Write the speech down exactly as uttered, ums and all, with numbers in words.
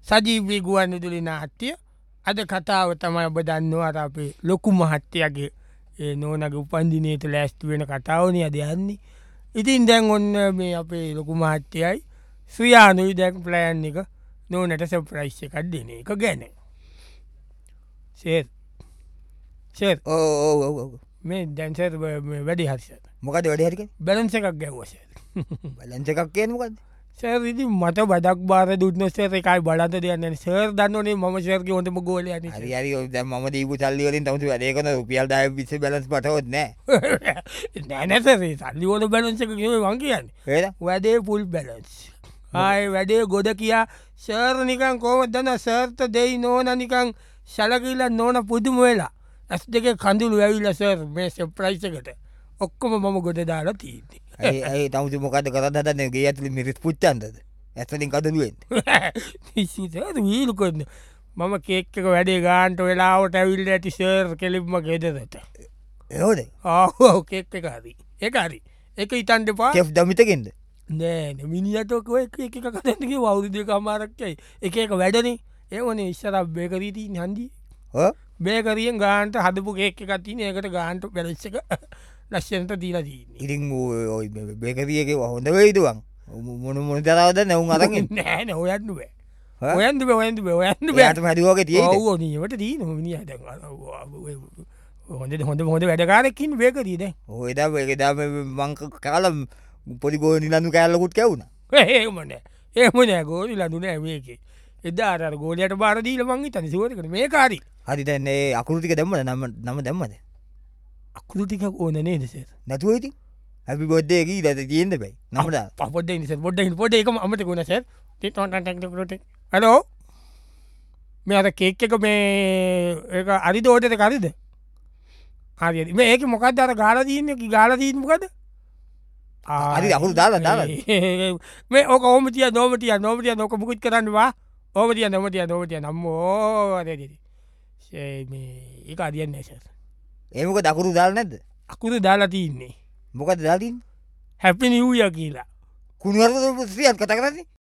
සජීවී ගුවන් විදුලි නාට්‍ය. අද කතාව තමයි ඔබ දන්නවාට අපේ ලොකු මහත්තයාගේ ඒ නෝනගේ උපන්දිනයට ලෑස්ති වෙන කතාවනය අද යන්නේ. ඉතින් දැන් ඔන්න මේ අපේ ලොකු මහත්තයයි සුයානුයි දැන් ප්ලෑන් එක නෝනට සර්ප්‍රයිස් එකක් දෙන එක ගැන. සර් සර් ඕ මේ දැන් සර් වැඩි හරිසට මොකද වැඩ හරික බැලන්ස එකක් ගැව්ව සර්. බලංච එකක් කියනකද සර් ඉතින් මට බදක් බාර දුන්න සර් එකයි බලන්ත දෙයන්න සර් දන්නනේ ම සර්ගේ හොඳම ගෝල න හරි හරි ම දීපු සල්ලිවලින් තමුතු වැඩේකන රුපියල් දාය විස බලස් පටවොත් නෑ නැනැසරේ සල්ලිවල බැලන්ස එක කිව වන් කියන්න වැඩේ පුල් බැලන්ස් ආය වැඩේ ගොඩ කියා සර් නිකන් කෝමත් දන්න සර්ත දෙයි නෝන නිකං සලකිල්ල නෝන පුදුම වෙලා ඇස් දෙක කඳුළු ඇවිල්ල සර් මේ සෙප්‍රයිසකට ඔක්කොම මම ගොඩ දාලා තිීති ඒ තමුතු මොකද කරදන්න ගේ ඇතුලි මිරිස් පුච්චන්දද ඇතලින් කදලුවෙන් වීලු කොන්න මම කෙක්ක වැඩේ ගාන්ට වෙලාවට ඇවිල්ල ඇති සර් කෙලිප්ම ගෙදරට එහෝද ආහෝ කෙක්ක එකරී එකරි එක ඉතන්ට පා කෙෆ් දමිතකෙන්ද නෑ මිනිියටක එක එක කතගේ වෞරුදක අමාරක්කයි එක එක වැඩනේ ඒවනේ ඉස්සරක් බේකරීති හන්දී බේකරියෙන් ගාන්ට හදපු කෙක් එකතින ඒකට ගාන්ට පැලස්සක ලක්ෂන්ට දීලා දී ඉරිං බේකරියක හොඳ වෙයිතුවන් මොන මොන තරවද නැවුම් අරග නෑන ඔයන්නුව ඔයන්දු ඔයන්දු ඔයන්න යාට මැඩුවගේ තිය නීට දී නොමිනි හොඳ හොඳ හොඳ වැඩකාරකින් බේකරීද ඔයදා ඒකදා මංක කාලම් පොඩිගෝ නිලඳු කෑල්ලකුත් කැවුණ ඒමන ඒමනෑ ගෝලි ලඳුන ඇමේක එදා ගෝලයට බාරදීල මංගි තනි සුවරකට මේ කාරී හරි දැන්නේ අකුරුතික දෙම්මද නම නම දෙම්මද අකුරුටික ඕන නේදස නැතුවයිති ඇි බොද්ධයකී දැත තියෙන්ද බයි නමද පොඩ නිස බොඩ පොඩ එක අමට ගුණ සැ ටට හලෝ මේ අර කෙක් එක මේ අරි දෝටට කරිද හරි මේ ඒක මොකක්ද අර ගාලදීන්නකි ගාලදීන්මකද හරි අකුරු දාලා දාලා මේ ඕක ඕමතිය නෝමටිය නෝමටිය නොක මුකුත් කරන්නවා ඕමටිය නොමටිය නෝමටිය නම්මෝ ඒ අදියන්න ඇස ඒමක දකුරු දාල නැද අකුරු දාලා තියන්නේ මොකද දාතින් හැපි නිව්ය කියලා කුණුවර සියත් කත කරන්නේ